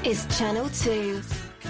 is Channel 2.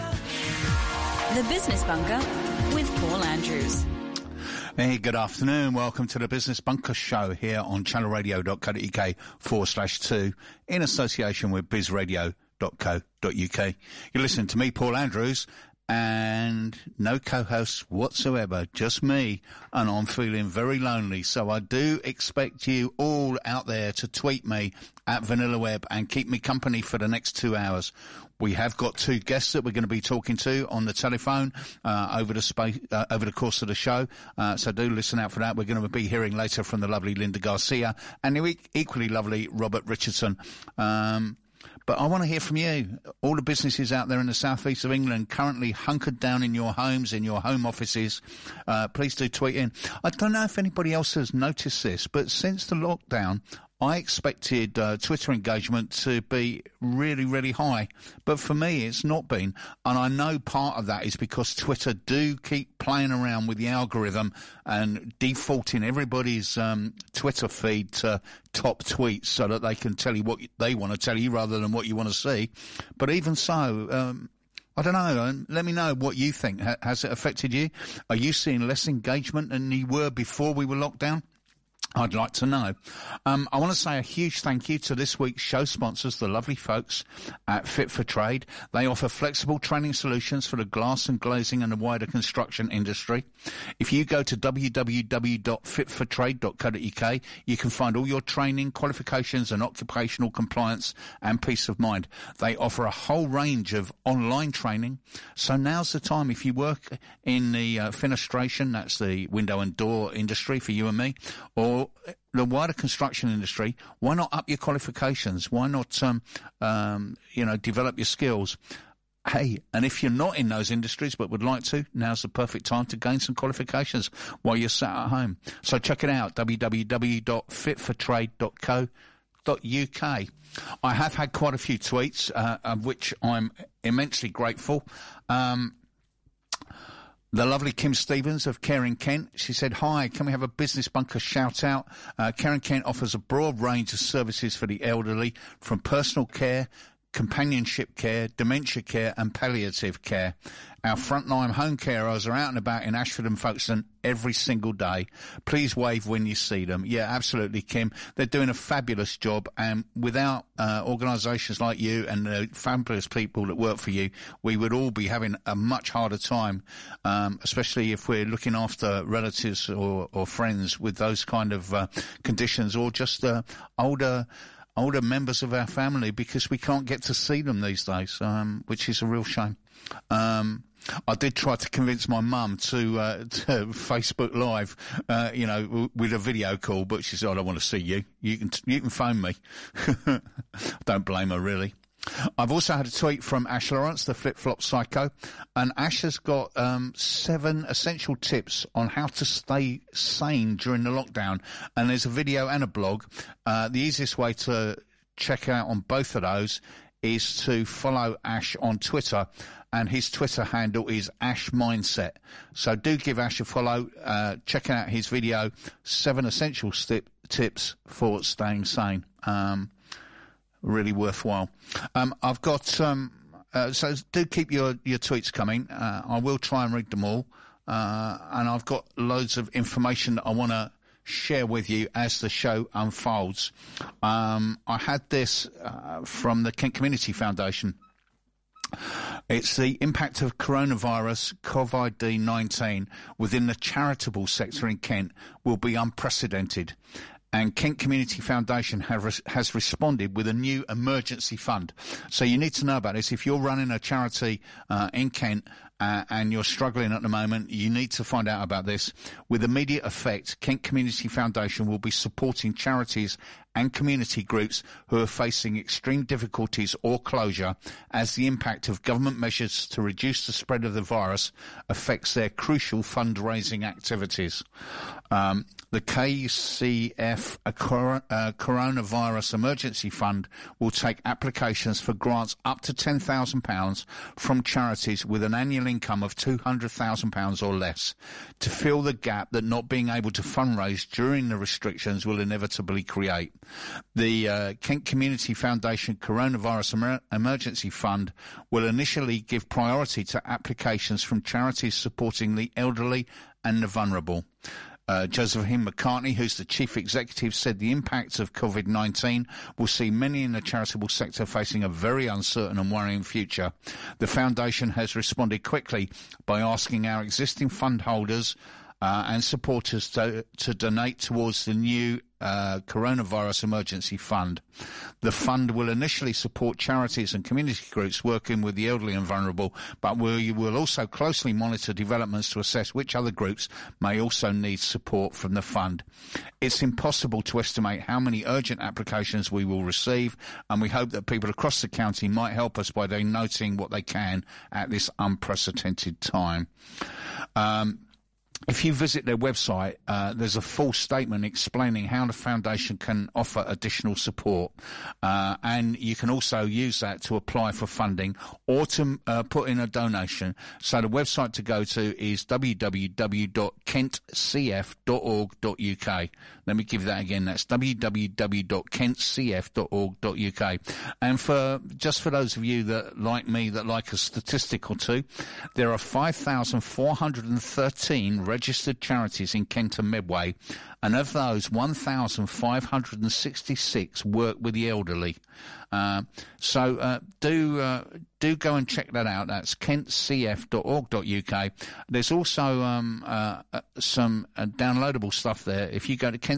The Business Bunker with Paul Andrews. Hey, good afternoon. Welcome to the Business Bunker Show here on channelradio.co.uk/2 in association with bizradio.co.uk. You're listening to me, Paul Andrews, and no co-hosts whatsoever, just me, and I'm feeling very lonely. So I do expect you all out there to tweet me at VanillaWeb and keep me company for the next 2 hours. We have got two guests that we're going to be talking to on the telephone over the course of the show. So do listen out for that. We're going to be hearing later from the lovely Linda Garcia and the equally lovely Robert Richardson. But I want to hear from you. All the businesses out there in the southeast of England currently hunkered down in your homes, in your home offices. Please do tweet in. I don't know if anybody else has noticed this, but since the lockdown, I expected Twitter engagement to be really, really high. But for me, it's not been. And I know part of that is because Twitter do keep playing around with the algorithm and defaulting everybody's Twitter feed to top tweets so that they can tell you what they want to tell you rather than what you want to see. But even so, I don't know. Let me know what you think. Has it affected you? Are you seeing less engagement than you were before we were locked down? I'd like to know. I want to say a huge thank you to this week's show sponsors, the lovely folks at Fit for Trade. They offer flexible training solutions for the glass and glazing and the wider construction industry. If you go to www.fitfortrade.co.uk, you can find all your training, qualifications and occupational compliance and peace of mind. They offer a whole range of online training. So now's the time if you work in the fenestration, that's the window and door industry for you and me, or the wider construction industry, why not up your qualifications? Why not, develop your skills? Hey, and if you're not in those industries but would like to, now's the perfect time to gain some qualifications while you're sat at home. So check it out, www.fitfortrade.co.uk. I have had quite a few tweets, of which I'm immensely grateful. The lovely Kim Stevens of Care in Kent, she said, hi, can we have a Business Bunker shout out? Care in Kent offers a broad range of services for the elderly, from personal care, companionship care, dementia care and palliative care. Our frontline home carers are out and about in Ashford and Folkestone every single day. Please wave when you see them. Yeah, absolutely, Kim. They're doing a fabulous job, and without organisations like you and the fabulous people that work for you, we would all be having a much harder time, especially if we're looking after relatives or friends with those kind of conditions, or just older members of our family, because we can't get to see them these days, which is a real shame. I did try to convince my mum to Facebook Live, with a video call, but she said, I don't want to see you. You can phone me. Don't blame her, really. I've also had a tweet from Ash Lawrence, the flip-flop psycho, and Ash has got 7 essential tips on how to stay sane during the lockdown, and there's a video and a blog. The easiest way to check out on both of those is to follow Ash on Twitter, and his Twitter handle is Ash Mindset. So do give Ash a follow, check out his video, 7 essential tips for staying sane. Really worthwhile. I've got so do keep your tweets coming. I will try and read them all. And I've got loads of information that I want to share with you as the show unfolds. I had this from the Kent Community Foundation. It's the impact of coronavirus, COVID-19, within the charitable sector in Kent will be unprecedented. And Kent Community Foundation has responded with a new emergency fund. So you need to know about this. If you're running a charity in Kent and you're struggling at the moment, you need to find out about this. With immediate effect, Kent Community Foundation will be supporting charities and community groups who are facing extreme difficulties or closure as the impact of government measures to reduce the spread of the virus affects their crucial fundraising activities. The KCF Coronavirus Emergency Fund will take applications for grants up to £10,000 from charities with an annual annual income of £200,000 or less to fill the gap that not being able to fundraise during the restrictions will inevitably create. The Kent Community Foundation Coronavirus Emergency Fund will initially give priority to applications from charities supporting the elderly and the vulnerable. Josephine McCartney, who's the chief executive, said the impact of COVID-19 will see many in the charitable sector facing a very uncertain and worrying future. The foundation has responded quickly by asking our existing fund holders and supporters to donate towards the new Coronavirus Emergency Fund. The fund will initially support charities and community groups working with the elderly and vulnerable, but we will also closely monitor developments to assess which other groups may also need support from the fund. It's impossible to estimate how many urgent applications we will receive, and we hope that people across the county might help us by donating what they can at this unprecedented time. If you visit their website, there's a full statement explaining how the foundation can offer additional support. And you can also use that to apply for funding or to put in a donation. So the website to go to is www.kentcf.org.uk. Let me give that again. That's www.kentcf.org.uk. And for those of you that, like me, that like a statistic or two, there are 5,413 registered charities in Kent and Medway, and of those, 1,566 work with the elderly. So do go and check that out. That's kentcf.org.uk. There's also some downloadable stuff there. If you go to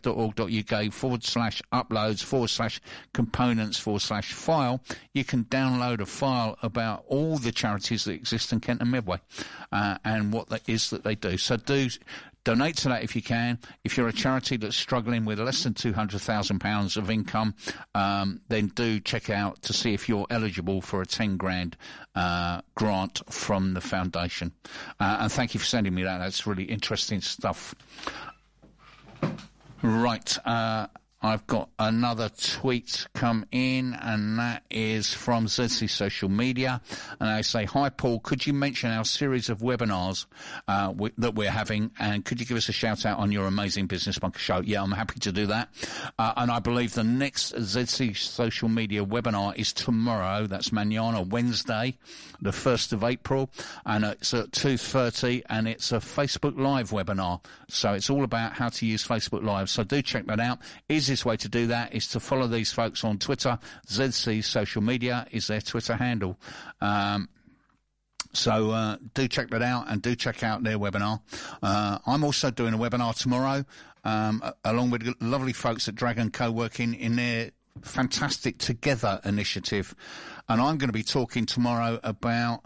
kentcf.org.uk/uploads/components/file, you can download a file about all the charities that exist in Kent and Medway and what that is that they do. So do donate to that if you can. If you're a charity that's struggling with less than £200,000 of income, then do check out to see if you're eligible for a 10 grand grant from the foundation. And thank you for sending me that. That's really interesting stuff. Right. I've got another tweet come in, and that is from ZC Social Media. And they say, "Hi, Paul, could you mention our series of webinars that we're having, and could you give us a shout-out on your amazing Business Bunker show?" Yeah, I'm happy to do that. And I believe the next ZC Social Media webinar is tomorrow. That's Manana, Wednesday, the 1st of April, and it's at 2:30, and it's a Facebook Live webinar. So it's all about how to use Facebook Live. So do check that out. Easiest way to do that is to follow these folks on Twitter. ZC Social Media is their Twitter handle. So do check that out, and do check out their webinar. I'm also doing a webinar tomorrow, along with lovely folks at Dragon Co-working in their fantastic Together initiative. And I'm going to be talking tomorrow about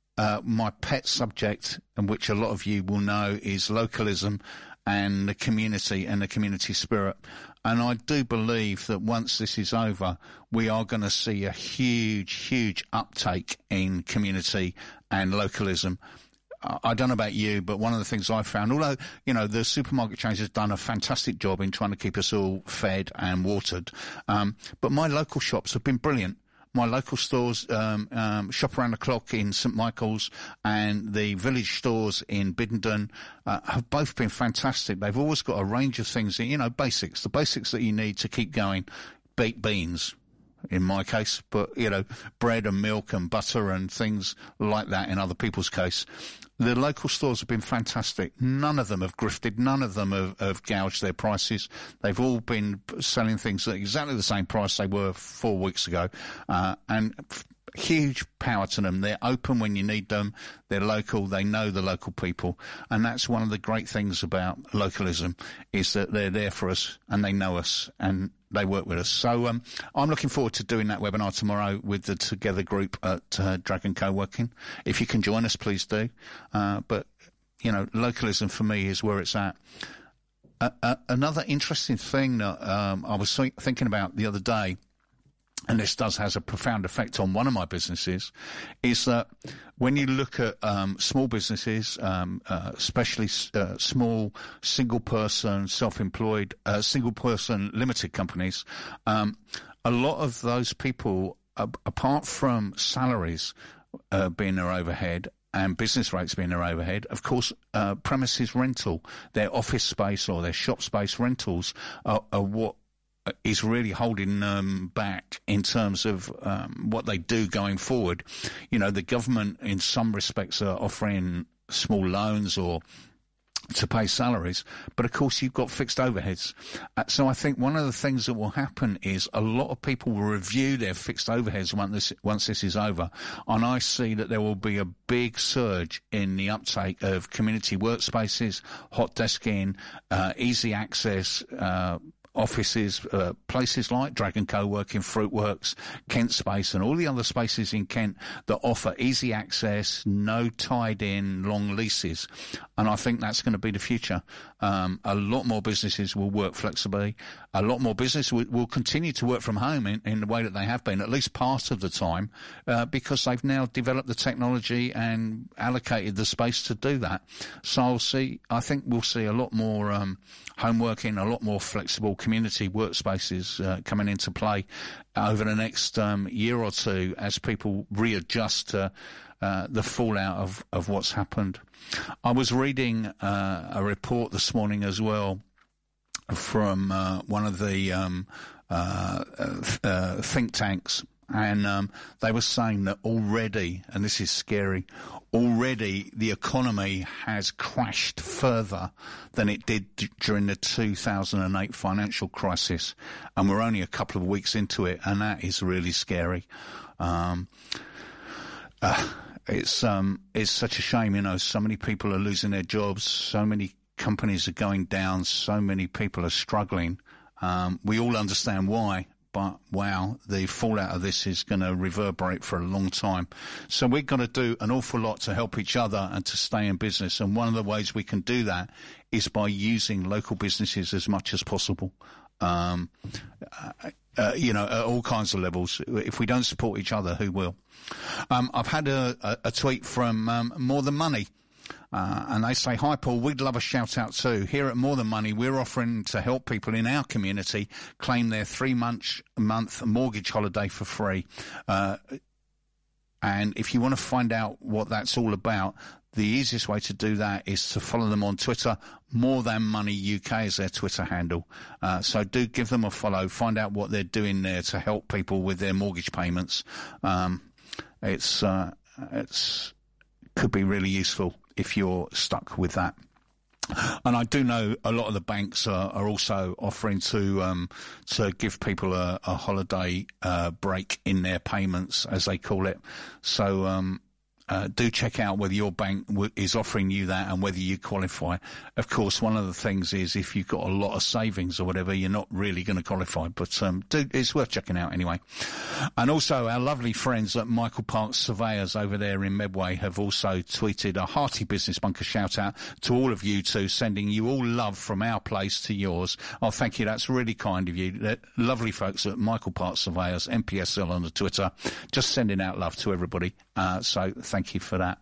my pet subject, and which a lot of you will know is localism and the community spirit. And I do believe that once this is over, we are going to see a huge, huge uptake in community and localism. I don't know about you, but one of the things I've found, although, you know, the supermarket chains has done a fantastic job in trying to keep us all fed and watered, but my local shops have been brilliant. My local stores, Shop Around the Clock in St Michael's and the village stores in Biddenden, have both been fantastic. They've always got a range of things, you know, the basics that you need to keep going. Baked beans, in my case, but, you know, bread and milk and butter and things like that in other people's case. The local stores have been fantastic. None of them have grifted. None of them have gouged their prices. They've all been selling things at exactly the same price they were 4 weeks ago. And huge power to them. They're open when you need them. They're local. They know the local people. And that's one of the great things about localism, is that they're there for us and they know us and they work with us. So I'm looking forward to doing that webinar tomorrow with the Together group at Dragon Co-working. If you can join us, please do. But, you know, localism for me is where it's at. Another interesting thing that I was thinking about the other day, and this has a profound effect on one of my businesses, is that when you look at small businesses, especially small single-person, self-employed, single-person limited companies, a lot of those people, apart from salaries being their overhead, and business rates being their overhead, of course, premises rental, their office space or their shop space rentals are what is really holding them back in terms of what they do going forward. You know, the government in some respects are offering small loans or to pay salaries, but of course you've got fixed overheads. So I think one of the things that will happen is a lot of people will review their fixed overheads once this is over, and I see that there will be a big surge in the uptake of community workspaces, hot desking, easy access, offices, places like Dragon Co-working, Fruitworks, Kent Space, and all the other spaces in Kent that offer easy access, no tied-in long leases. And I think that's going to be the future. A lot more businesses will work flexibly. A lot more businesses will continue to work from home in the way that they have been, at least part of the time, because they've now developed the technology and allocated the space to do that. So I think we'll see a lot more home working, a lot more flexible community workspaces coming into play over the next year or two as people readjust to the fallout of what's happened. I was reading a report this morning as well from one of the think tanks, and they were saying that already, and this is scary, already the economy has crashed further than it did during the 2008 financial crisis, and we're only a couple of weeks into it, and that is really scary. It's such a shame, you know, so many people are losing their jobs, so many companies are going down, so many people are struggling. We all understand why, but wow, the fallout of this is going to reverberate for a long time. So we've got to do an awful lot to help each other and to stay in business. And one of the ways we can do that is by using local businesses as much as possible. You know, at all kinds of levels. If we don't support each other, who will? I've had a tweet from More Than Money. And they say, "Hi Paul, we'd love a shout out too. Here at More Than Money, we're offering to help people in our community claim their 3-month mortgage holiday for free. And if you want to find out what that's all about, the easiest way to do that is to follow them on Twitter. More Than Money UK is their Twitter handle. So do give them a follow. Find out what they're doing there to help people with their mortgage payments. It's could be really useful if you're stuck with that. And I do know a lot of the banks are also offering to give people a holiday break in their payments, as they call it. So do check out whether your bank is offering you that and whether you qualify. Of course, one of the things is if you've got a lot of savings or whatever, you're not really going to qualify. But it's worth checking out anyway. And also, our lovely friends at Michael Parks Surveyors over there in Medway have also tweeted a hearty Business Bunker shout-out to all of you two, sending you all love from our place to yours. Oh, thank you. That's really kind of you. They're lovely folks at Michael Parks Surveyors, MPSL on the Twitter, just sending out love to everybody. So thank you for that.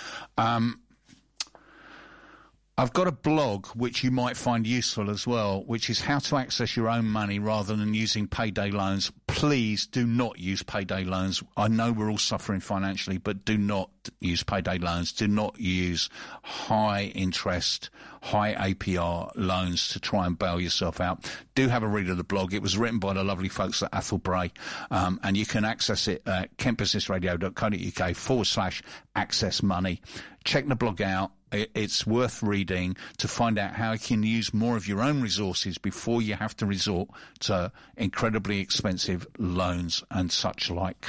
I've got a blog which you might find useful as well, which is how to access your own money rather than using payday loans. Please do not use payday loans. I know we're all suffering financially, but do not use payday loans. Do not use high interest, high APR loans to try and bail yourself out. Do have a read of the blog. It was written by the lovely folks at Athol Bray, and you can access it at kentbusinessradio.co.uk/access money. Check the blog out. It's worth reading to find out how you can use more of your own resources before you have to resort to incredibly expensive loans and such like.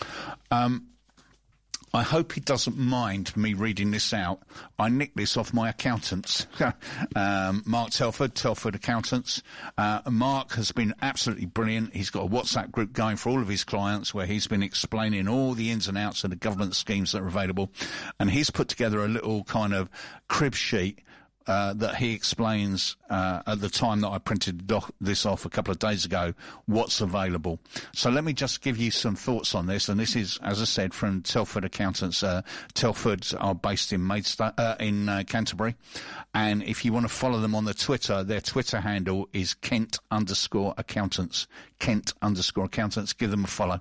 I hope he doesn't mind me reading this out. I nicked this off my accountants, Mark Telford Accountants. Mark has been absolutely brilliant. He's got a WhatsApp group going for all of his clients where he's been explaining all the ins and outs of the government schemes that are available. And he's put together a little kind of crib sheet that he explains at the time that I printed this off a couple of days ago, what's available. So let me just give you some thoughts on this, and this is, as I said, from Telford Accountants. Telfords are based in in Canterbury, and if you want to follow them on the Twitter, their Twitter handle is Kent_accountants. Kent_accountants. Give them a follow.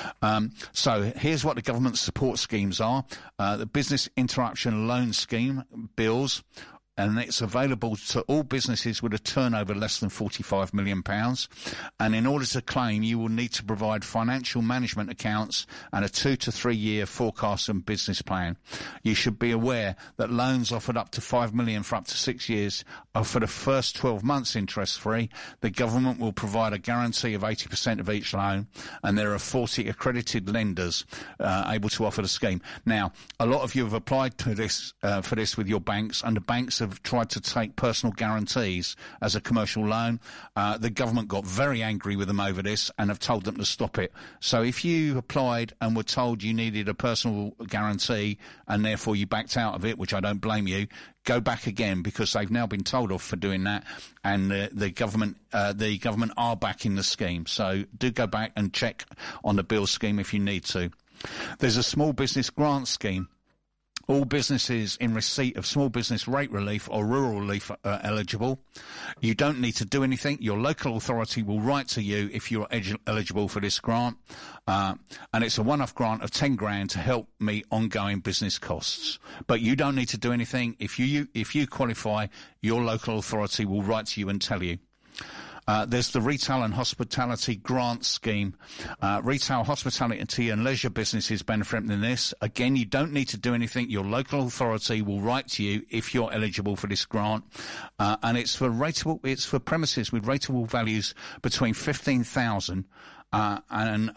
So here's what the government support schemes are. The Business Interruption Loan Scheme, BILS, and it's available to all businesses with a turnover less than £45 million. And in order to claim, you will need to provide financial management accounts and a 2 to 3 year forecast and business plan. You should be aware that loans offered up to £5 million for up to 6 years are for the first 12 months interest-free. The government will provide a guarantee of 80% of each loan, and there are 40 accredited lenders able to offer the scheme. Now, a lot of you have applied to this for this with your banks, and the banks have tried to take personal guarantees as a commercial loan. The government got very angry with them over this and have told them to stop it. So if you applied and were told you needed a personal guarantee and therefore you backed out of it, which I don't blame you, go back again, because they've now been told off for doing that, and the government are backing the scheme. So do go back and check on the BILS scheme if you need to. There's a small business grant scheme. All businesses in receipt of small business rate relief or rural relief are eligible. You don't need to do anything. Your local authority will write to you if you're eligible for this grant. And it's a one-off grant of 10 grand to help meet ongoing business costs. But you don't need to do anything. If you qualify, your local authority will write to you and tell you. There's the Retail and Hospitality Grant Scheme. Retail, hospitality and leisure businesses benefit from this. Again, you don't need to do anything. Your local authority will write to you if you're eligible for this grant. And it's for premises with rateable values between 15,000 and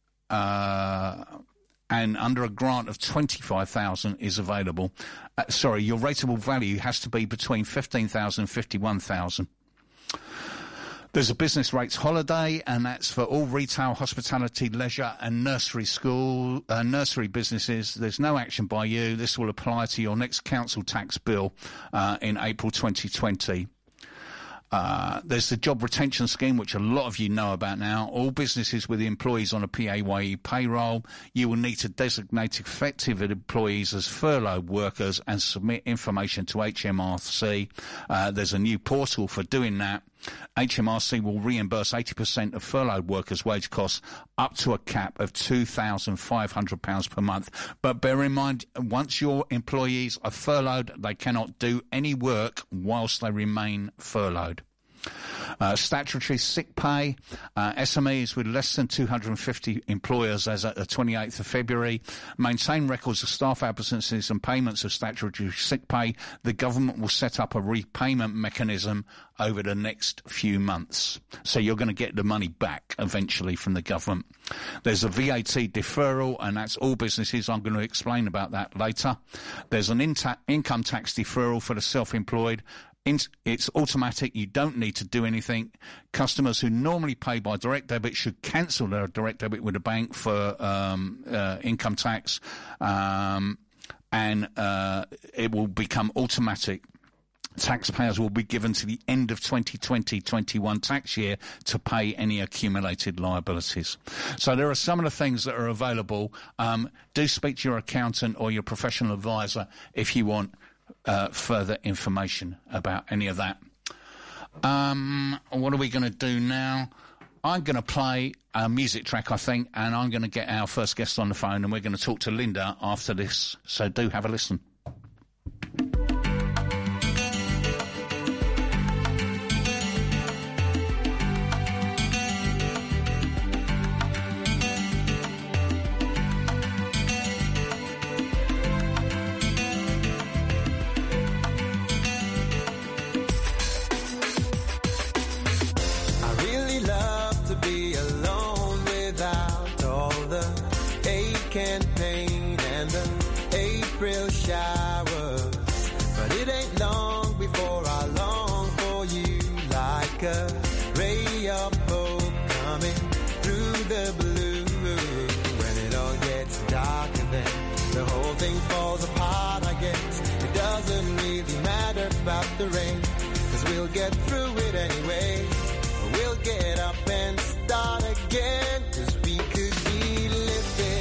under a grant of 25,000 is available. Your rateable value has to be between 15,000 and 51,000. There's a business rates holiday, and that's for all retail, hospitality, leisure and nursery businesses. There's no action by you. This will apply to your next council tax bill in April 2020. There's the job retention scheme, which a lot of you know about now. All businesses with employees on a PAYE payroll, you will need to designate effective employees as furloughed workers and submit information to HMRC. There's a new portal for doing that. HMRC will reimburse 80% of furloughed workers' wage costs up to a cap of £2,500 per month. But bear in mind, once your employees are furloughed, they cannot do any work whilst they remain furloughed. Statutory sick pay, SMEs with less than 250 employers as at the 28th of February maintain records of staff absences and payments of statutory sick pay. The government will set up a repayment mechanism over the next few months. So you're going to get the money back eventually from the government. There's a VAT deferral, and that's all businesses. I'm going to explain about that later. There's an income tax deferral for the self-employed. It's automatic. You don't need to do anything. Customers who normally pay by direct debit should cancel their direct debit with a bank for income tax, and it will become automatic. Taxpayers will be given to the end of 2020-21 tax year to pay any accumulated liabilities. So there are some of the things that are available. Do speak to your accountant or your professional advisor if you want further information about any of that. What are we going to do now? I'm going to play a music track, I think, and I'm going to get our first guest on the phone, and we're going to talk to Linda after this. So do have a listen. Falls apart, I guess. It doesn't really matter about the rain, 'cause we'll get through it anyway. We'll get up and start again, 'cause we could be lifted,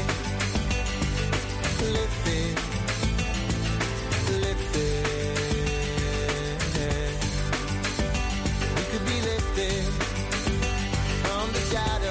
lifted, lifted. We could be lifted from the shadow.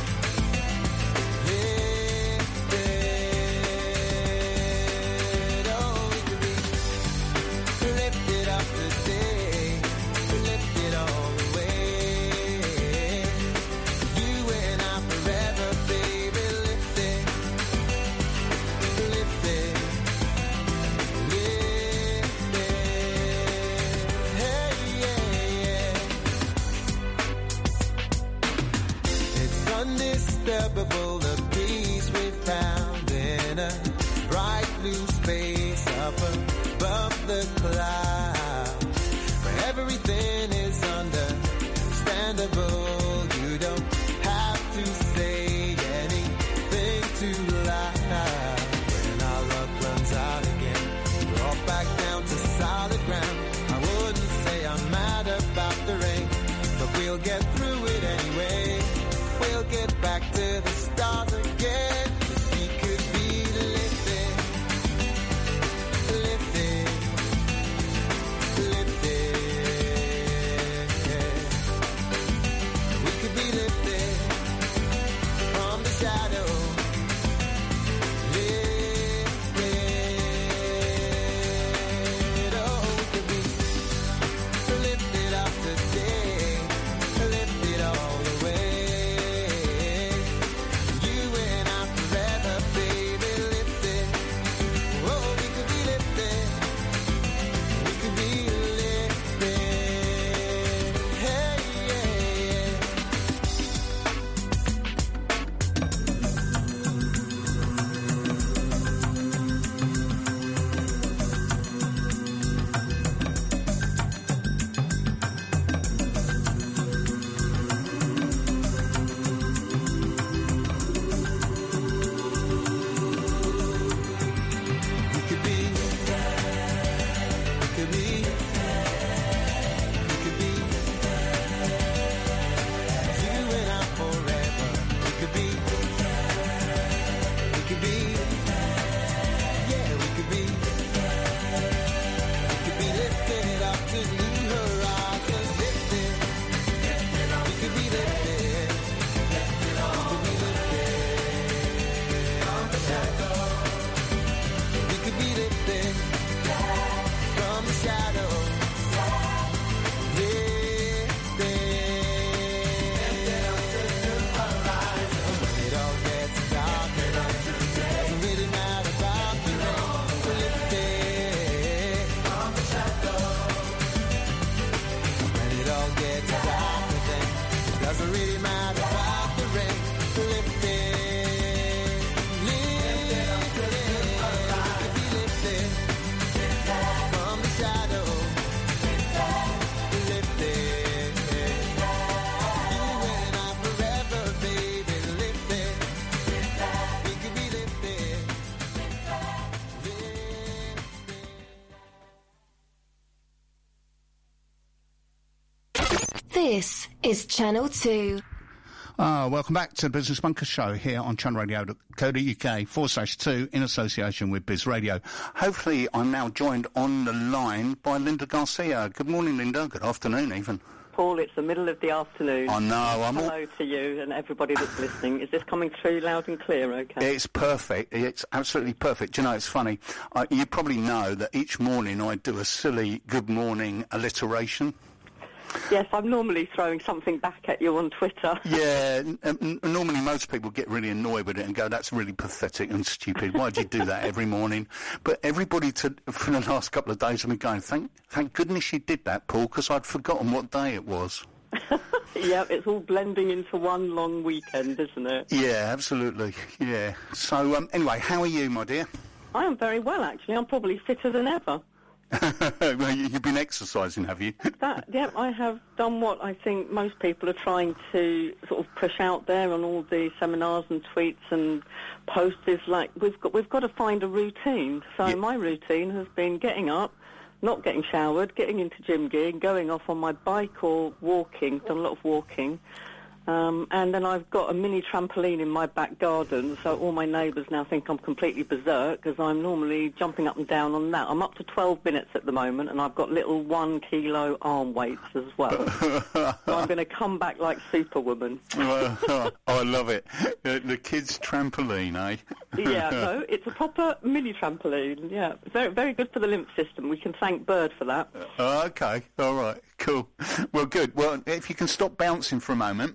The peace we found in a bright blue space up above the clouds, where everything is understandable. You don't have to say anything too loud. When our luck runs out again, we're all back down to solid ground. I wouldn't say I'm mad about the rain, but we'll get through it anyway. We'll get back to the stars again, 'cause we could be lifted, lifted, lifted. We could be lifted from the shadow, lifted. Oh, we could be lifted up today, lifted all the way. This is Channel 2. Welcome back to the Business Bunker Show here on channelradio.co.uk/2 in association with Biz Radio. Hopefully I'm now joined on the line by Linda Garcia. Good morning, Linda. Good afternoon, even. Paul, it's the middle of the afternoon. I know. Hello to you and everybody that's listening. Is this coming through loud and clear, okay? It's perfect. It's absolutely perfect. You know, it's funny. You probably know that each morning I do a silly good morning alliteration. Yes, I'm normally throwing something back at you on Twitter. Yeah, normally most people get really annoyed with it and go, that's really pathetic and stupid. Why'd you do that every morning? But everybody for the last couple of days have been going, thank goodness you did that, Paul, because I'd forgotten what day it was. Yeah, it's all blending into one long weekend, isn't it? Yeah, absolutely. Yeah. So, anyway, how are you, my dear? I am very well, actually. I'm probably fitter than ever. Well, you've been exercising, have you? Yeah, I have done what I think most people are trying to sort of push out there on all the seminars and tweets and posts. Is like we've got to find a routine. So my routine has been getting up, not getting showered, getting into gym gear, and going off on my bike or walking. Done a lot of walking. And then I've got a mini trampoline in my back garden, so all my neighbours now think I'm completely berserk because I'm normally jumping up and down on that. I'm up to 12 minutes at the moment, and I've got little 1 kilo arm weights as well. So I'm going to come back like Superwoman. I love it. The kids' trampoline, eh? Yeah, no, it's a proper mini trampoline. Yeah, very, very good for the lymph system. We can thank Bird for that. Okay, all right, cool. Well, good. Well, if you can stop bouncing for a moment.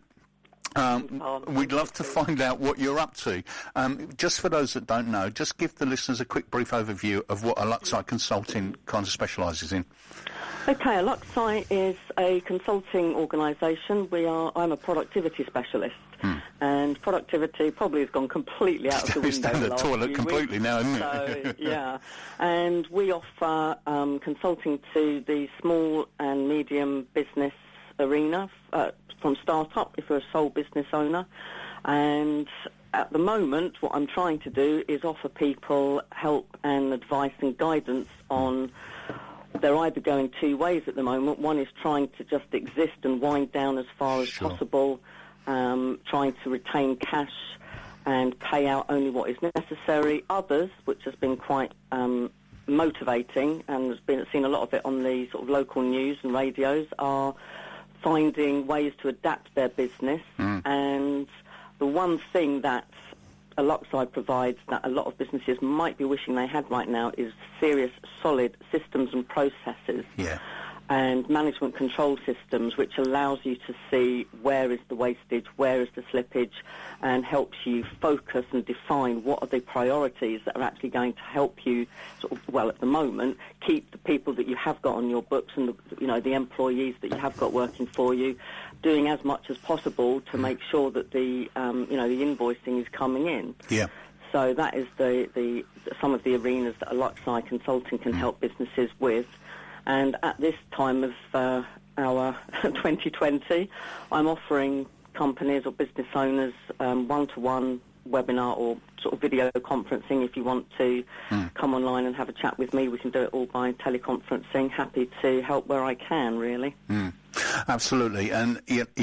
We'd love to find out what you're up to. Just for those that don't know, just give the listeners a quick brief overview of what Aluxite Consulting kind of specialises in. Okay, Aluxite is a consulting organisation. I'm a productivity specialist. And productivity probably has gone completely out of the window. It's down the toilet completely now, isn't it? So, yeah. And we offer consulting to the small and medium business arena, from start-up, if you're a sole business owner. And at the moment, what I'm trying to do is offer people help and advice and guidance on... They're either going two ways at the moment. One is trying to just exist and wind down as far as possible, trying to retain cash and pay out only what is necessary. Others, which has been quite motivating, and seen a lot of it on the sort of local news and radios, are finding ways to adapt their business. And the one thing that Aluxite provides that a lot of businesses might be wishing they had right now is serious, solid systems and processes and management control systems, which allows you to see where is the wastage, where is the slippage, and helps you focus and define what are the priorities that are actually going to help you, sort of, well, at the moment, keep the people that you have got on your books and the employees that you have got working for you, doing as much as possible to make sure that the the invoicing is coming in. Yeah. So that is the some of the arenas that Aluxite Consulting can help businesses with. And at this time of our 2020, I'm offering companies or business owners one-to-one webinar or sort of video conferencing. If you want to come online and have a chat with me, we can do it all by teleconferencing. Happy to help where I can, really. Absolutely. And,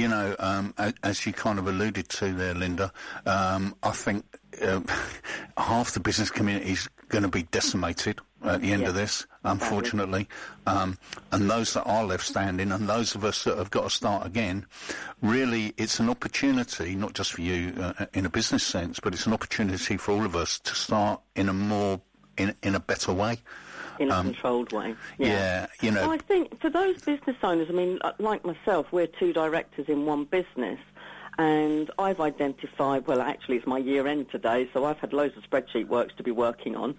as you kind of alluded to there, Linda, I think half the business community is going to be decimated at the end of this, unfortunately. And those that are left standing and those of us that have got to start again, really it's an opportunity, not just for you in a business sense, but it's an opportunity for all of us to start in a better way. In a controlled way. Yeah, Well, I think for those business owners, I mean, like myself, we're two directors in one business. And I've identified, well, actually it's my year end today, so I've had loads of spreadsheet works to be working on.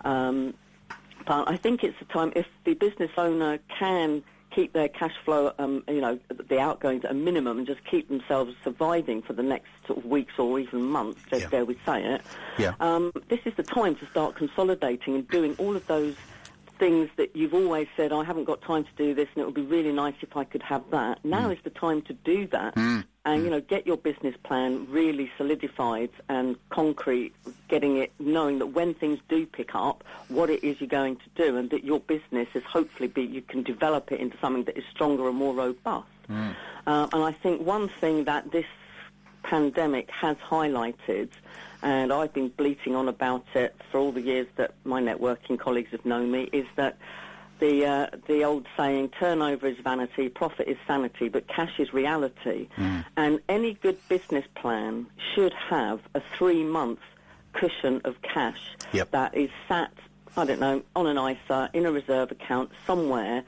But I think it's the time, if the business owner can keep their cash flow, the outgoings at a minimum and just keep themselves surviving for the next sort of weeks or even months, dare we say it, this is the time to start consolidating and doing all of those things that you've always said, I haven't got time to do this and it would be really nice if I could have that. Now is the time to do that and, get your business plan really solidified and concrete, getting it, knowing that when things do pick up, what it is you're going to do and that your business is hopefully you can develop it into something that is stronger and more robust. And I think one thing that this pandemic has highlighted, and I've been bleating on about it for all the years that my networking colleagues have known me, is that the old saying, turnover is vanity, profit is sanity, but cash is reality. And any good business plan should have a 3-month cushion of cash that is sat, I don't know, on an ISA, in a reserve account somewhere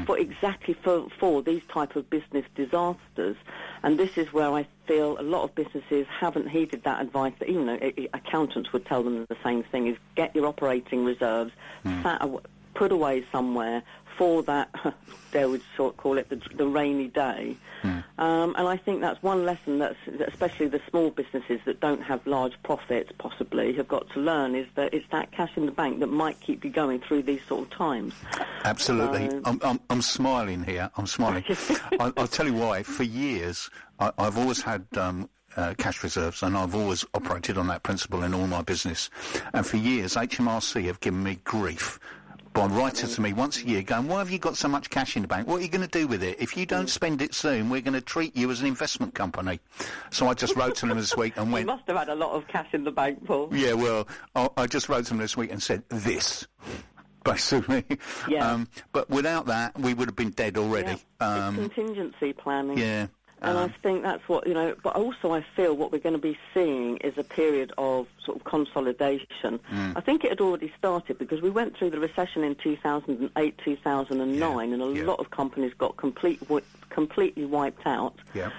for these type of business disasters. And this is where I feel a lot of businesses haven't heeded that advice, that even though accountants would tell them the same thing, is get your operating reserves put away somewhere for that, they would sort of call it the rainy day. And I think that's one lesson that especially the small businesses that don't have large profits possibly have got to learn, is that it's that cash in the bank that might keep you going through these sort of times. Absolutely. I'm smiling here. I'm smiling. I'll tell you why. For years, I've always had cash reserves, and I've always operated on that principle in all my business. And for years, HMRC have given me grief by writing to me once a year going, why have you got so much cash in the bank? What are you going to do with it? If you don't spend it soon, we're going to treat you as an investment company. So I just wrote to them this week and went... You must have had a lot of cash in the bank, Paul. Yeah, well, I just wrote to them this week and said, this, basically. Yeah. But without that, we would have been dead already. Yeah. It's contingency planning. Yeah. And I think that's what, but also I feel what we're going to be seeing is a period of sort of consolidation. I think it had already started because we went through the recession in 2008, 2009, and a lot of companies got completely wiped out. Yeah.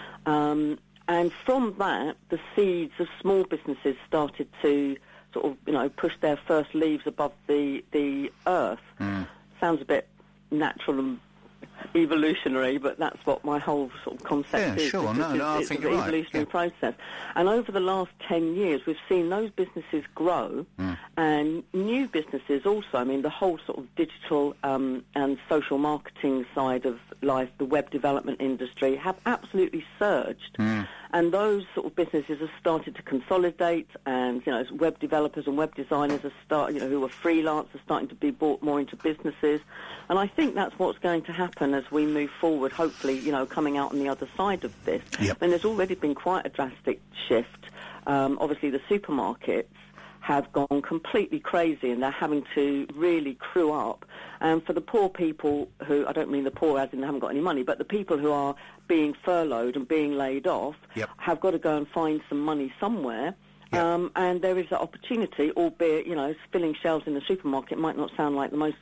And from that, the seeds of small businesses started to sort of, push their first leaves above the earth. Sounds a bit natural and evolutionary, but that's what my whole sort of concept is. Yeah, sure. I think you're right. It's an evolutionary process. And over the last 10 years, we've seen those businesses grow and new businesses also. I mean, the whole sort of digital and social marketing side of life, the web development industry, have absolutely surged. And those sort of businesses have started to consolidate, and web developers and web designers who are freelance are starting to be brought more into businesses. And I think that's what's going to happen as we move forward. Hopefully, coming out on the other side of this. Yep. And there's already been quite a drastic shift. Obviously, the supermarkets have gone completely crazy, and they're having to really crew up. And for the poor people who, I don't mean the poor as in they haven't got any money, but the people who are being furloughed and being laid off have got to go and find some money somewhere. And there is that opportunity, albeit, filling shelves in the supermarket might not sound like the most,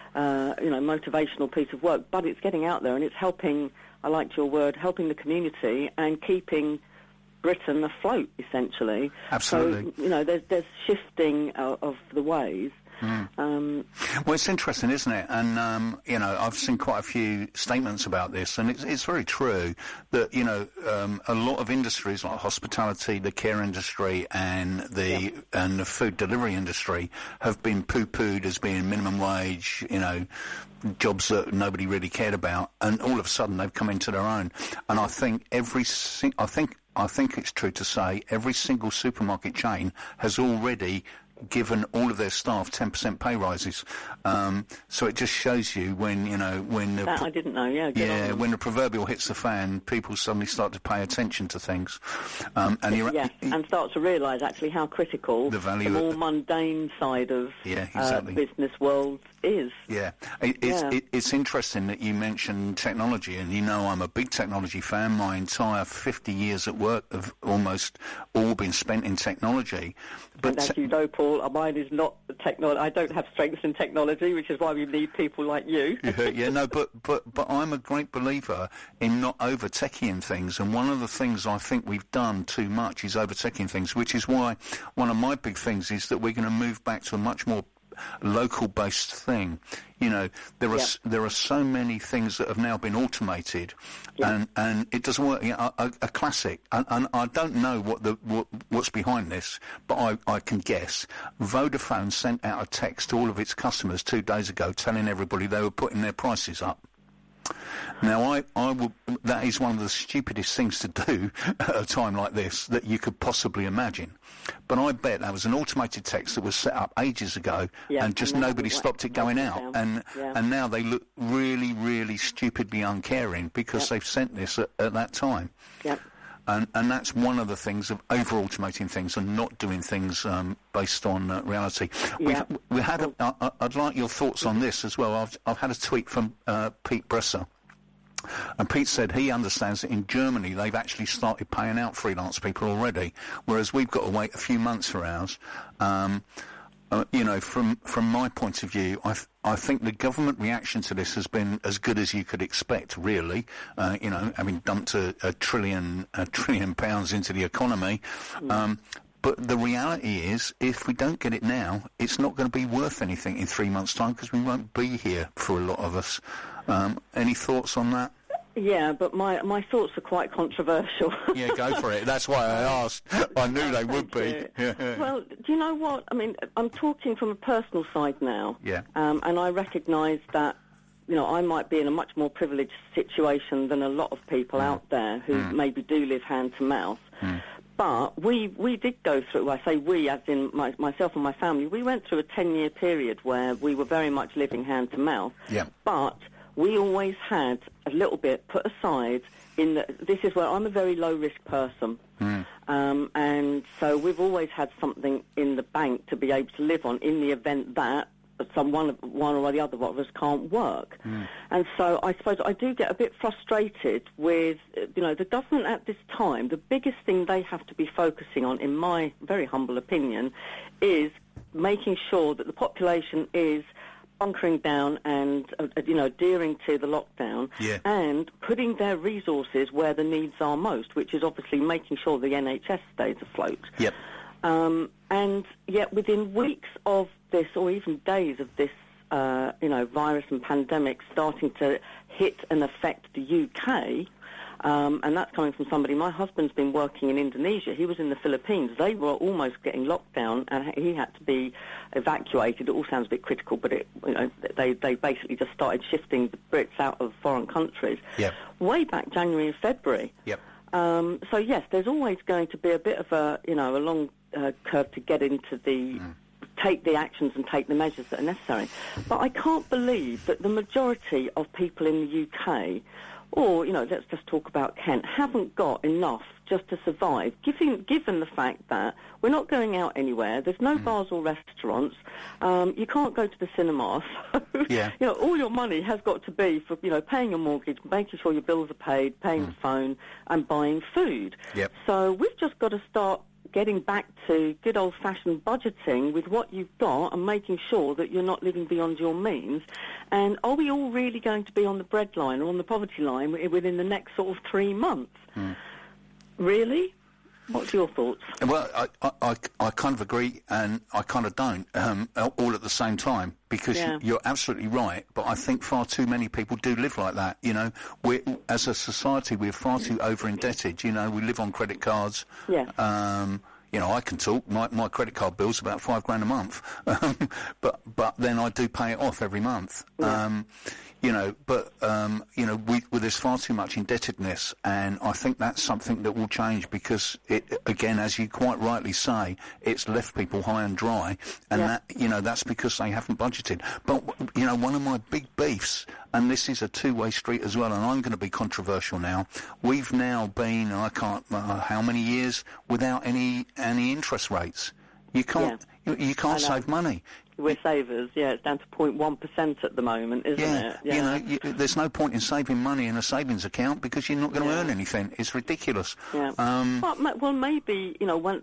motivational piece of work, but it's getting out there and it's helping, I liked your word, helping the community and keeping Britain afloat, essentially. Absolutely. So, there's shifting of the ways. Well, it's interesting, isn't it? And, I've seen quite a few statements about this, and it's very true that, a lot of industries like hospitality, the care industry, and the food delivery industry have been poo-pooed as being minimum wage, jobs that nobody really cared about, and all of a sudden they've come into their own. And I think I think it's true to say every single supermarket chain has already given all of their staff 10% pay rises. So it just shows you when that I didn't know. When the proverbial hits the fan, people suddenly start to pay attention to things, and start to realise actually how critical the value, the more mundane side of business world is. Yeah, it's interesting that you mentioned technology, and I'm a big technology fan. My entire 50 years at work have almost all been spent in technology. But and as you know, Paul, mine is not technology. I don't have strengths in technology, which is why we need people like you. But I'm a great believer in not over-teching things, and one of the things I think we've done too much is over-teching things, which is why one of my big things is that we're going to move back to a much more local-based thing. There are so many things that have now been automated, and it doesn't work. A classic, and I don't know what's behind this, but I can guess. Vodafone sent out a text to all of its customers 2 days ago telling everybody they were putting their prices up. Now, that is one of the stupidest things to do at a time like this that you could possibly imagine. But I bet that was an automated text that was set up ages ago, and just nobody stopped it going out. And now they look really, really stupidly uncaring because they've sent this at that time. Yep. And that's one of the things of over-automating things and not doing things based on reality. I'd like your thoughts on this as well. I've had a tweet from Pete Bresser. And Pete said he understands that in Germany they've actually started paying out freelance people already, whereas we've got to wait a few months for ours. From my point of view, I think the government reaction to this has been as good as you could expect, really. Having dumped a trillion pounds into the economy. But the reality is, if we don't get it now, it's not going to be worth anything in 3 months' time because we won't be here for a lot of us. Any thoughts on that? Yeah, but my thoughts are quite controversial. Yeah, go for it. That's why I asked. I knew they would be. Yeah. Well, do you know what? I mean, I'm talking from a personal side now. Yeah. And I recognise that, I might be in a much more privileged situation than a lot of people out there who maybe do live hand to mouth. But we did go through, I say we, as in myself and my family, we went through a 10-year period where we were very much living hand to mouth. Yeah. But we always had a little bit put aside this is where I'm a very low-risk person. And so we've always had something in the bank to be able to live on in the event that one or the other of us can't work. And so I suppose I do get a bit frustrated with, the government at this time. The biggest thing they have to be focusing on, in my very humble opinion, is making sure that the population is bunkering down and, adhering to the lockdown and putting their resources where the needs are most, which is obviously making sure the NHS stays afloat. Yep. And yet within weeks of this, or even days of this, virus and pandemic starting to hit and affect the UK, and that's coming from somebody. My husband's been working in Indonesia. He was in the Philippines. They were almost getting locked down, and he had to be evacuated. It all sounds a bit critical, but they basically just started shifting the Brits out of foreign countries way back January and February. Yep. So yes, there's always going to be a bit of a long curve to get into the take the actions and take the measures that are necessary. But I can't believe that the majority of people in the UK, or, let's just talk about Kent, haven't got enough just to survive, given the fact that we're not going out anywhere, there's no bars or restaurants, you can't go to the cinema, so, all your money has got to be for, paying your mortgage, making sure your bills are paid, paying the phone, and buying food. Yep. So we've just got to start getting back to good old-fashioned budgeting with what you've got and making sure that you're not living beyond your means. And are we all really going to be on the breadline or on the poverty line within the next sort of 3 months? Really? What's your thoughts? Well, I kind of agree and I kind of don't, all at the same time, because you're absolutely right, but I think far too many people do live like that, as a society, we're far too over-indebted, we live on credit cards. Yeah. I can talk, my credit card bill's about $5,000 a month, but then I do pay it off every month. There's far too much indebtedness, and I think that's something that will change because again, as you quite rightly say, it's left people high and dry, and that's because they haven't budgeted. But, one of my big beefs, and this is a two-way street as well, and I'm going to be controversial now, we've now been, I can't, how many years without any interest rates. You can't, you can't save money. We're savers, it's down to 0.1% at the moment, isn't it? Yeah. There's no point in saving money in a savings account because you're not going to earn anything. It's ridiculous. Yeah. Well, maybe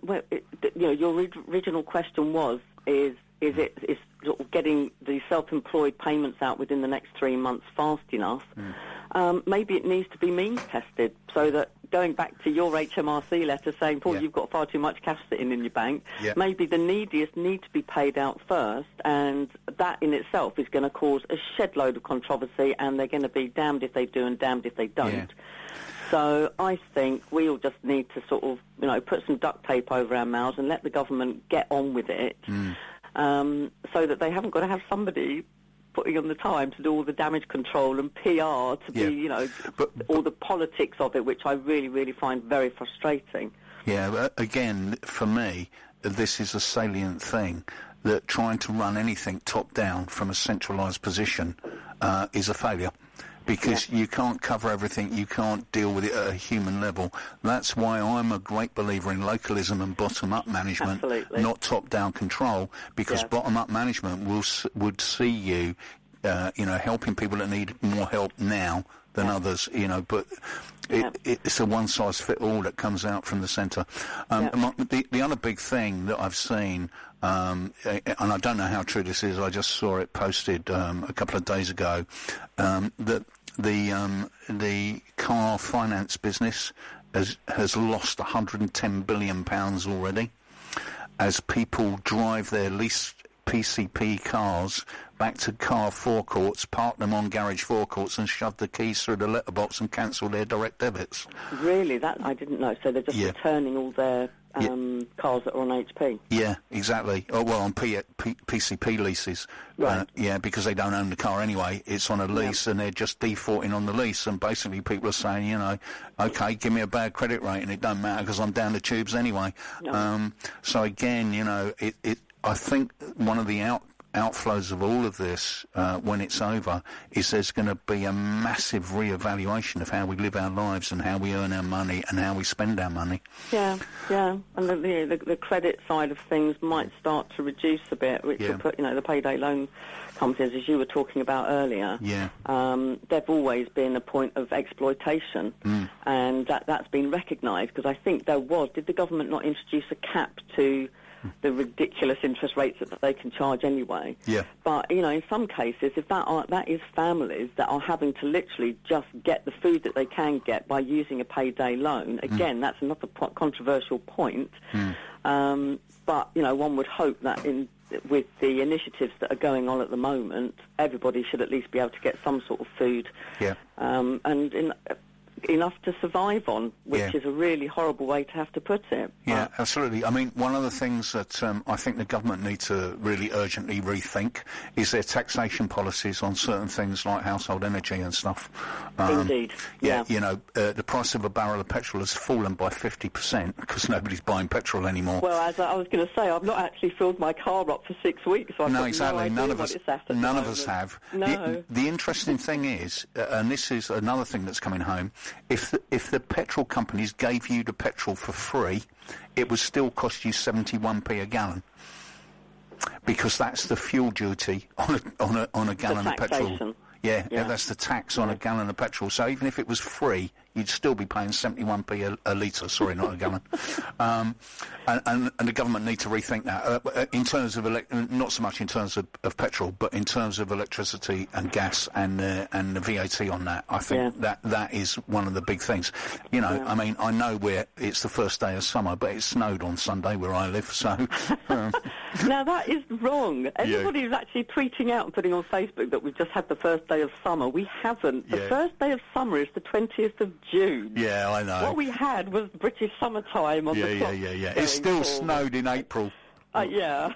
your original question is sort of getting the self-employed payments out within the next 3 months fast enough. Maybe it needs to be means tested so that, going back to your HMRC letter saying, Paul, you've got far too much cash sitting in your bank, maybe the neediest need to be paid out first, and that in itself is going to cause a shed load of controversy, and they're going to be damned if they do and damned if they don't. Yeah. So I think we all just need to sort of, put some duct tape over our mouths and let the government get on with it, so that they haven't got to have somebody putting on the time to do all the damage control and PR to be, all the politics of it, which I really, really find very frustrating. Yeah, but again, for me, this is a salient thing, that trying to run anything top-down from a centralised position is a failure. Because you can't cover everything, you can't deal with it at a human level. That's why I'm a great believer in localism and bottom-up management, not top-down control, because bottom-up management would see you, helping people that need more help now than others, but it's a one-size-fit-all that comes out from the centre. The other big thing that I've seen, and I don't know how true this is, I just saw it posted a couple of days ago, that the car finance business has lost £110 billion already as people drive their leased PCP cars back to car forecourts, park them on garage forecourts and shove the keys through the letterbox and cancel their direct debits. Really? That I didn't know. So they're just returning all their cars that are on HP. Yeah, exactly. Oh, well, on PCP leases. Right. Yeah, because they don't own the car anyway. It's on a lease, and they're just defaulting on the lease. And basically, people are saying, okay, give me a bad credit rating. It don't matter because I'm down the tubes anyway. No. So again, I think one of the outflows of all of this, when it's over, is there's going to be a massive re-evaluation of how we live our lives and how we earn our money and how we spend our money. Yeah, and the credit side of things might start to reduce a bit, which will put, the payday loan companies, as you were talking about earlier, they've always been a point of exploitation, and that's been recognised, because I think did the government not introduce a cap to the ridiculous interest rates that they can charge anyway? Yeah. But, in some cases, if that is families that are having to literally just get the food that they can get by using a payday loan, again, that's another controversial point. But, one would hope that with the initiatives that are going on at the moment, everybody should at least be able to get some sort of food. Yeah. And enough to survive on, which is a really horrible way to have to put it. Yeah, absolutely. I mean, one of the things that I think the government need to really urgently rethink is their taxation policies on certain things like household energy and stuff. Indeed. Yeah. The price of a barrel of petrol has fallen by 50% because nobody's buying petrol anymore. Well, as I was going to say, I've not actually filled my car up for 6 weeks. So no, exactly. None of us have. No. The interesting thing is, and this is another thing that's coming home, if the petrol companies gave you the petrol for free, it would still cost you 71p a gallon, because that's the fuel duty on a gallon of petrol. Yeah, that's the tax on a gallon of petrol. So even if it was free, you'd still be paying 71p a litre. Sorry, not a gallon. And the government need to rethink that in terms of not so much in terms of petrol, but in terms of electricity and gas and the VAT on that. I think that is one of the big things. I mean, I know it's the first day of summer, but it snowed on Sunday where I live. So now that is wrong. Everybody is actually tweeting out and putting on Facebook that we've just had the first day of summer. We haven't. The first day of summer is the 20th of June. Yeah, I know. What we had was British summertime on the clock. Yeah. It still snowed in April. Yeah.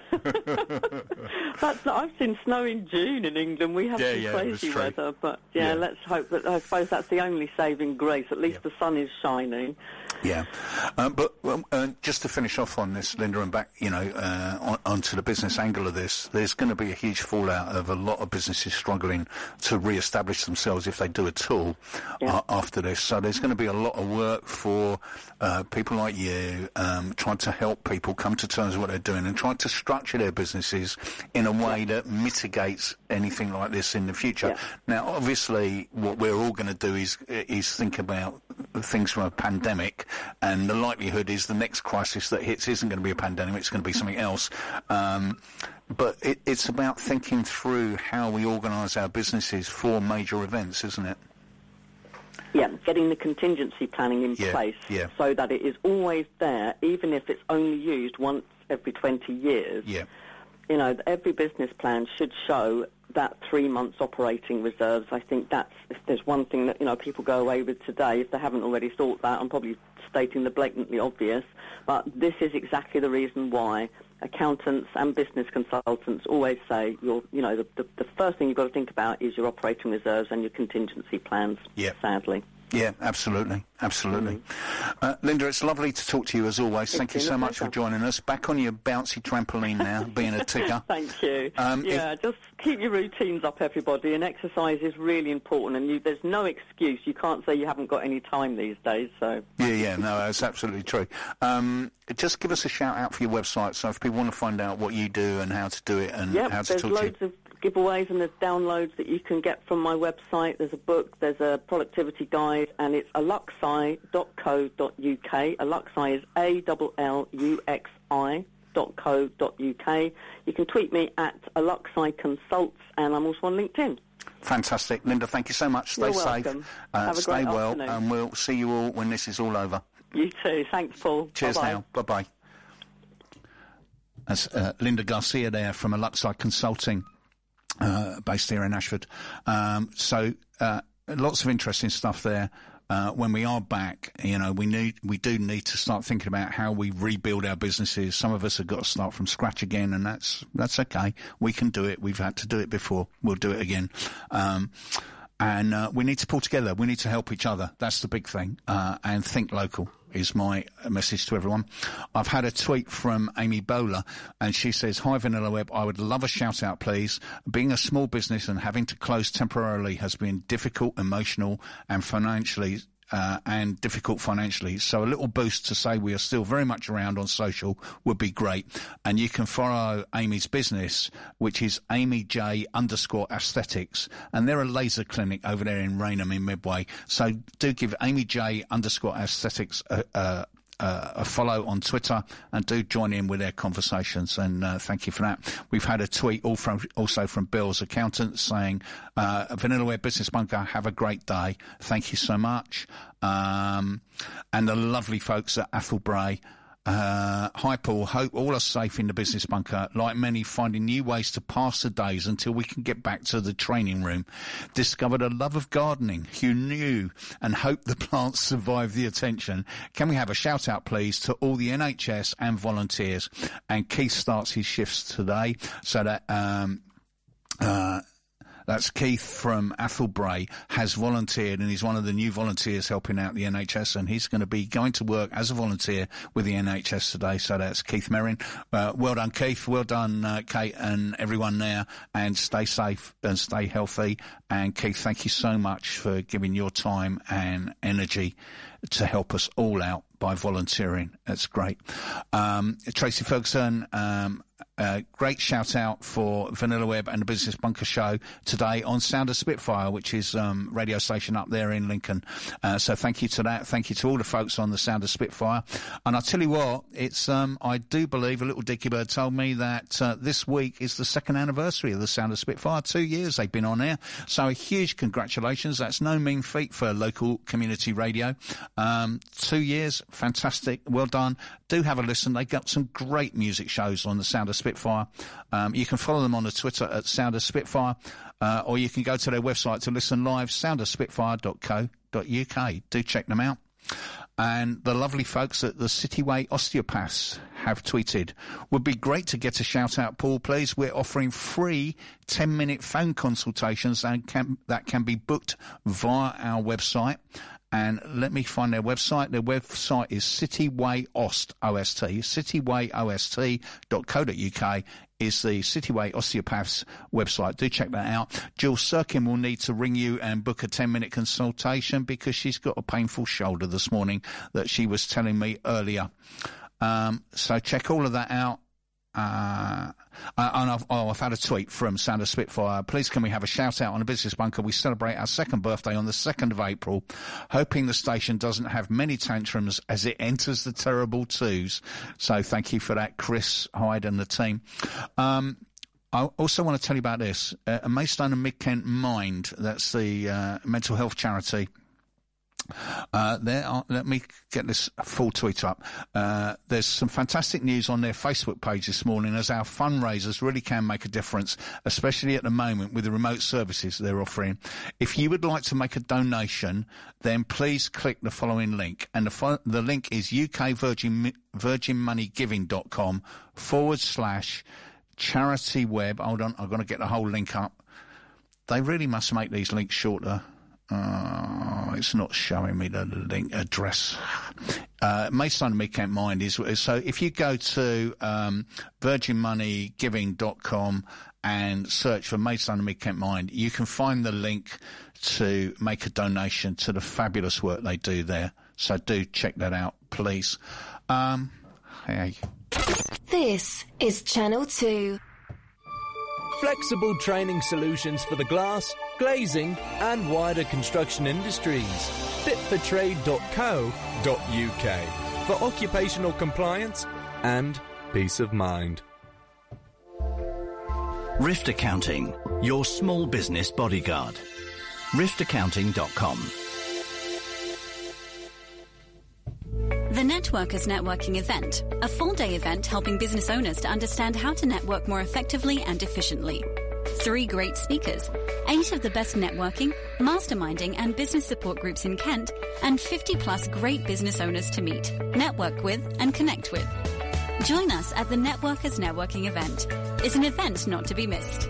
I've seen snow in June in England. We have some crazy weather. But, let's hope that, I suppose that's the only saving grace. At least the sun is shining. Yeah. But just to finish off on this, Linda, and back, onto the business angle of this, there's going to be a huge fallout of a lot of businesses struggling to re-establish themselves, if they do at all, after this. So there's going to be a lot of work for people like you, trying to help people come to terms with what they're doing and trying to structure their businesses in a way that mitigates anything like this in the future. Yeah. Now, obviously, what we're all going to do is think about things from a pandemic, and the likelihood is the next crisis that hits isn't going to be a pandemic, it's going to be something else. But it's about thinking through how we organise our businesses for major events, isn't it? Yeah, getting the contingency planning in place so that it is always there, even if it's only used once every 20 years. Yeah. Every business plan should show that 3 months operating reserves. I think that's, if there's one thing that, people go away with today, if they haven't already thought that, I'm probably stating the blatantly obvious, but this is exactly the reason why accountants and business consultants always say the first thing you've got to think about is your operating reserves and your contingency plans, sadly. Yeah, absolutely. Linda, it's lovely to talk to you as always. Thank you so much for joining us. Back on your bouncy trampoline now, being a tigger. Thank you. Just keep your routines up, everybody, and exercise is really important, and there's no excuse. You can't say you haven't got any time these days, so... Yeah, no, that's absolutely true. Just give us a shout-out for your website, so if people want to find out what you do and how to do it and how to talk to you... there's loads of giveaways and there's downloads that you can get from my website. There's a book, there's a productivity guide, and it's aluxi.co.uk. Aluxi is ALLUXI.co.uk. You can tweet me at Aluxi Consults, and I'm also on LinkedIn. Fantastic. Linda, thank you so much. Stay safe. Stay well, afternoon. And we'll see you all when this is all over. You too. Thanks, Paul. Cheers. Bye-bye. Now. Bye-bye. That's Linda Garcia there from Aluxi Consulting. Based here in Ashford. So lots of interesting stuff there. when we are back, you know, we do need to start thinking about how we rebuild our businesses. Some of us have got to start from scratch again, and that's okay. We can do it. We've had to do it before. We'll do it again. And we need to pull together. We need to help each other. That's the big thing. And think local is my message to everyone. I've had a tweet from Amy Bowler, and she says, "Hi Vanilla Web, I would love a shout out, please. Being a small business and having to close temporarily has been difficult, emotional and financially, so a little boost to say we are still very much around on social would be great." And you can follow Amy's business, which is AmyJ_Aesthetics, and they're a laser clinic over there in Raynham in Medway. So do give AmyJ_Aesthetics a follow on Twitter, and do join in with their conversations, and thank you for that. We've had a tweet also from Bill's accountant saying, Vanilla Web Business Bunker, have a great day. Thank you so much. And the lovely folks at Athelbray. Hi Paul, hope all are safe in the Business Bunker. Like many, finding new ways to pass the days until we can get back to the training room. Discovered a love of gardening. Who knew? And hope the plants survive the attention. Can we have a shout out please to all the NHS and volunteers? And Keith starts his shifts today, so that that's Keith from Athelbray, has volunteered, and he's one of the new volunteers helping out the NHS, and he's going to be going to work as a volunteer with the NHS today. So that's Keith Merrin. Well done, Keith. Well done, Kate, and everyone there. And stay safe and stay healthy. And Keith, thank you so much for giving your time and energy to help us all out by volunteering. That's great. Tracy Ferguson, great shout out for Vanilla Web and the Business Bunker show today on Sound of Spitfire, which is radio station up there in Lincoln. So thank you to that. Thank you to all the folks on the Sound of Spitfire. And I'll tell you what, it's I do believe, a little dicky bird told me that this week is the second anniversary of the Sound of Spitfire. 2 years they've been on air. So a huge congratulations. That's no mean feat for local community radio. 2 years, fantastic. Well done. Do have a listen. They got some great music shows on the Sound of Spitfire. You can follow them on the Twitter at Sound of Spitfire, or you can go to their website to listen live, soundofspitfire.co.uk. Do check them out. And the lovely folks at the Cityway Osteopaths have tweeted, would be great to get a shout out, Paul, please. We're offering free 10-minute phone consultations and that can be booked via our website. And let me find their website. Their website is CitywayOst, O-S-T, citywayOst.co.uk is the Cityway Osteopaths website. Do check that out. Jill Sirkin will need to ring you and book a 10-minute consultation because she's got a painful shoulder this morning that she was telling me earlier. So check all of that out. And I've had a tweet from Sound of Spitfire. Please can we have a shout out on the Business Bunker? We celebrate our second birthday on the 2nd of April. Hoping the station doesn't have many tantrums as it enters the terrible twos. So thank you for that, Chris Hyde and the team. I also want to tell you about this. Maidstone and Mid-Kent Mind, that's the mental health charity. Let me get this full tweet up. There's some fantastic news on their Facebook page this morning as our fundraisers really can make a difference, especially at the moment with the remote services they're offering. If you would like to make a donation, then please click the following link. And the link is ukvirginmoney.com/charity web. Hold on, I've got to get the whole link up. They really must make these links shorter. It's not showing me the link address. Maidstone and Mid-Kent Mind is, so if you go to virginmoneygiving.com and search for Maidstone and Mid-Kent Mind, you can find the link to make a donation to the fabulous work they do there. So do check that out, please. Hey. This is Channel 2. Flexible training solutions for the glass, glazing and wider construction industries. fitfortrade.co.uk for occupational compliance and peace of mind. Rift Accounting, your small business bodyguard. riftaccounting.com. The Networkers Networking Event, a full-day event helping business owners to understand how to network more effectively and efficiently. 3 great speakers, 8 of the best networking, masterminding and business support groups in Kent, and 50 plus great business owners to meet, network with and connect with. Join us at the Networkers Networking event. It's an event not to be missed.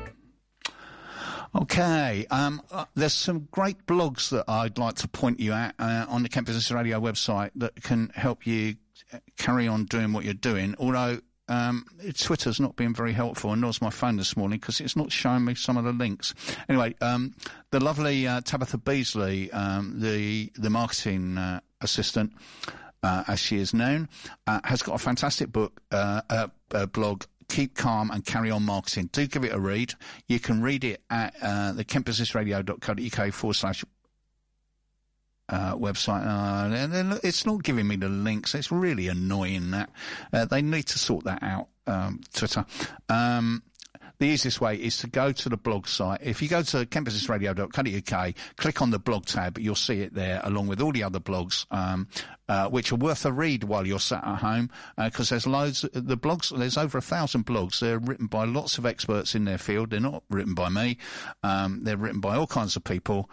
Okay, there's some great blogs that I'd like to point you at on the Kent Business Radio website that can help you carry on doing what you're doing, although Twitter's not been very helpful, and nor's my phone this morning because it's not showing me some of the links. Anyway, the lovely Tabitha Beasley, the marketing assistant, as she is known, has got a fantastic book, blog, Keep Calm and Carry On Marketing. Do give it a read. You can read it at the kentbusinessradio.co.uk/ website. And it's not giving me the links. It's really annoying that. They need to sort that out, Twitter. The easiest way is to go to the blog site. If you go to kentbusinessradio.co.uk, click on the blog tab, you'll see it there along with all the other blogs, which are worth a read while you're sat at home, because there's loads, the blogs, there's over 1,000 blogs. They're written by lots of experts in their field. They're not written by me. They're written by all kinds of people.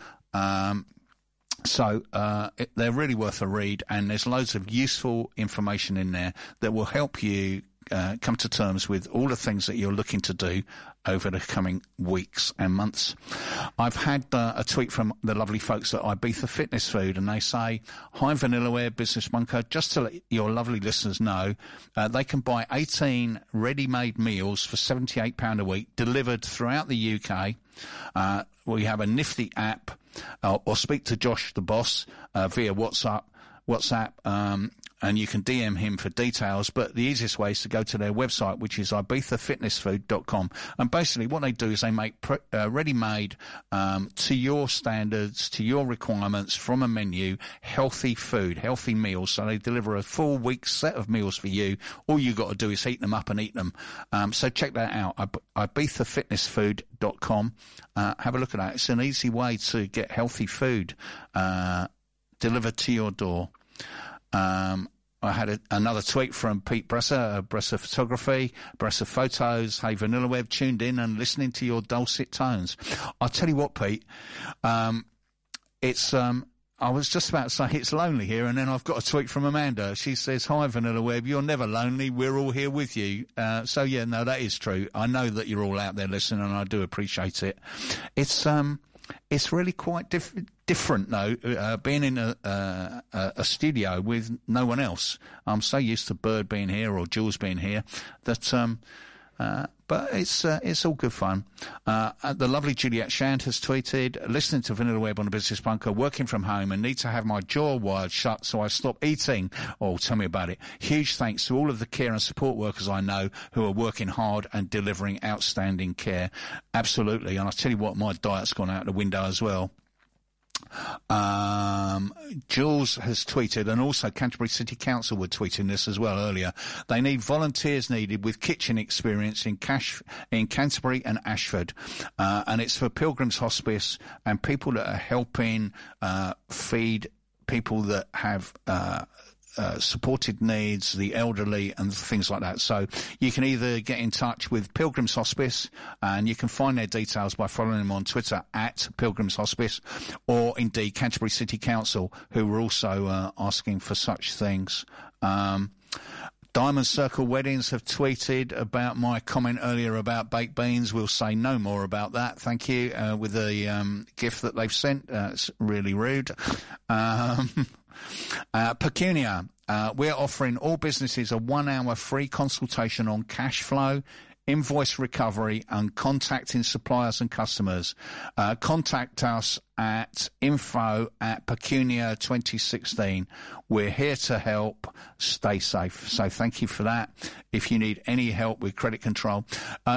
So they're really worth a read, and there's loads of useful information in there that will help you come to terms with all the things that you're looking to do over the coming weeks and months. I've had a tweet from the lovely folks at Ibiza Fitness Food, and they say, "Hi Vanillaware, Business Bunker, just to let your lovely listeners know, they can buy 18 ready-made meals for £78 a week delivered throughout the UK. We have a nifty app, or speak to Josh, the boss, via WhatsApp, and you can DM him for details, but the easiest way is to go to their website, which is ibizafitnessfood.com. And basically what they do is they make ready-made, to your standards, to your requirements, from a menu, healthy food, healthy meals. So they deliver a full week's set of meals for you. All you got to do is heat them up and eat them. So check that out, ibizafitnessfood.com. Have a look at that. It's an easy way to get healthy food delivered to your door. I had another tweet from Pete Bresser, Bresser Photography, Bresser Photos. Hey, Vanilla Web, tuned in and listening to your dulcet tones. I'll tell you what, Pete, it's, I was just about to say it's lonely here, and then I've got a tweet from Amanda. She says, "Hi, Vanilla Web, you're never lonely. We're all here with you." So yeah, no, that is true. I know that you're all out there listening, and I do appreciate it. It's really quite different though, being in a studio with no one else. I'm so used to Bird being here or Jules being here that, but it's all good fun. The lovely Juliet Shand has tweeted, "Listening to Vanilla Web on the Business Bunker, working from home and need to have my jaw wired shut so I stop eating." Oh, tell me about it. Huge thanks to all of the care and support workers I know who are working hard and delivering outstanding care. Absolutely. And I tell you what, my diet's gone out the window as well. Jules has tweeted, and also Canterbury City Council were tweeting this as well earlier. They need volunteers needed with kitchen experience in Canterbury and Ashford, and it's for Pilgrim's Hospice and people that are helping feed people that have supported needs, the elderly and things like that. So you can either get in touch with Pilgrim's Hospice, and you can find their details by following them on Twitter at Pilgrim's Hospice, or indeed Canterbury City Council, who were also asking for such things. Diamond Circle Weddings have tweeted about my comment earlier about baked beans. We'll say no more about that, thank you, with the gift that they've sent. It's really rude. Pecunia, we're offering all businesses a 1-hour free consultation on cash flow, invoice recovery and contacting suppliers and customers. Contact us at info@pecunia2016. We're here to help. Stay safe. So thank you for that. If you need any help with credit control,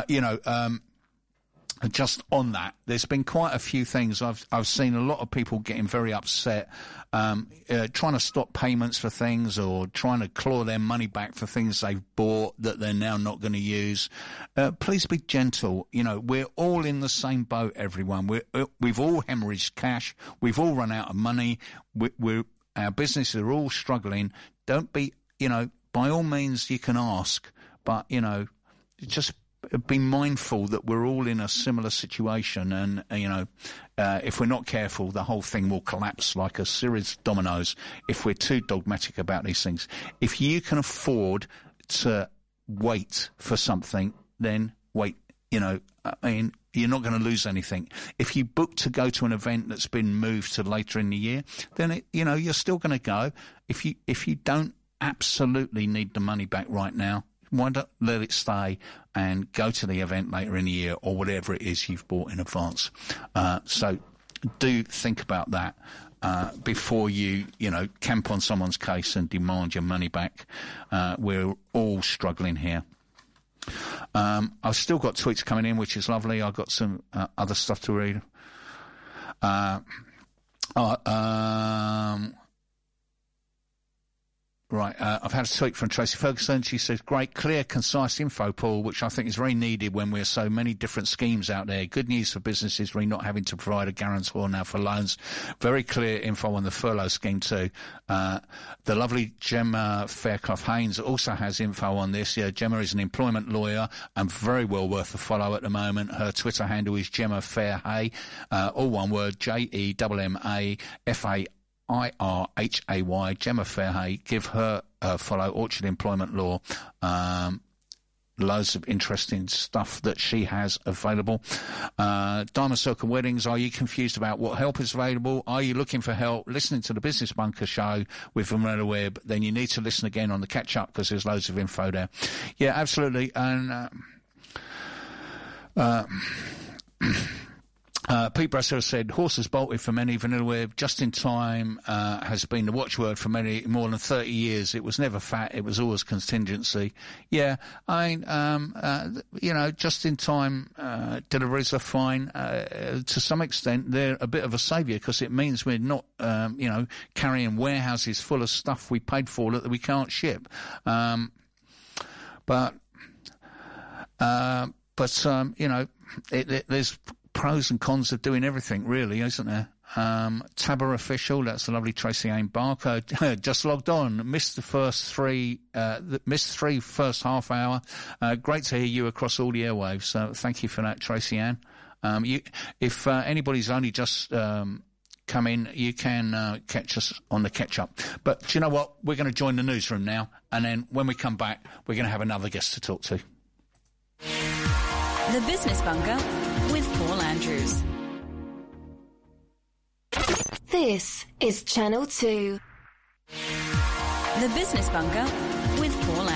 just on that, there's been quite a few things. I've seen a lot of people getting very upset, trying to stop payments for things or trying to claw their money back for things they've bought that they're now not going to use. Please be gentle. We're all in the same boat, everyone. We've all hemorrhaged cash. We've all run out of money. Our businesses are all struggling. Don't be, by all means you can ask, but, just be mindful that we're all in a similar situation, and if we're not careful, the whole thing will collapse like a series of dominoes if we're too dogmatic about these things. If you can afford to wait for something, then wait. You're not going to lose anything. If you book to go to an event that's been moved to later in the year, then you're still going to go. If you don't absolutely need the money back right now, why not let it stay and go to the event later in the year, or whatever it is you've bought in advance. So do think about that before you camp on someone's case and demand your money back. We're all struggling here. I've still got tweets coming in, which is lovely. I've got some other stuff to read. Right, I've had a tweet from Tracy Ferguson. She says, great, clear, concise info, Paul, which I think is very needed when we're so many different schemes out there. Good news for businesses, really not having to provide a guarantor now for loans. Very clear info on the furlough scheme too. The lovely Gemma Fairclough-Haynes also has info on this. Yeah, Gemma is an employment lawyer and very well worth a follow at the moment. Her Twitter handle is Gemma Fairhay, all one word, JEMMAFAIRHAY, Gemma Fairhay. Give her a follow, Orchard Employment Law. Loads of interesting stuff that she has available. Diamond Circle Weddings, are you confused about what help is available? Are you looking for help listening to the Business Bunker show with Vanilla Webb? Then you need to listen again on the catch-up, because there's loads of info there. Yeah, absolutely. And Pete Brasser said, horses bolted for many. Vanilla Web, just in time, has been the watchword for many, more than 30 years. It was never fat. It was always contingency. Yeah, I mean, just in time, deliveries are fine. To some extent, they're a bit of a saviour, because it means we're not, carrying warehouses full of stuff we paid for that we can't ship. There's pros and cons of doing everything, really, isn't there? Tabber Official, that's the lovely Tracy Ann Barker, just logged on, missed the first three first half hour. Great to hear you across all the airwaves, so thank you for that, Tracy Ann. If anybody's only just come in, you can catch us on the catch-up. But do you know what? We're going to join the newsroom now, and then when we come back, we're going to have another guest to talk to. The Business Bunker with Paul Andrews. This is Channel 2. The Business Bunker with Paul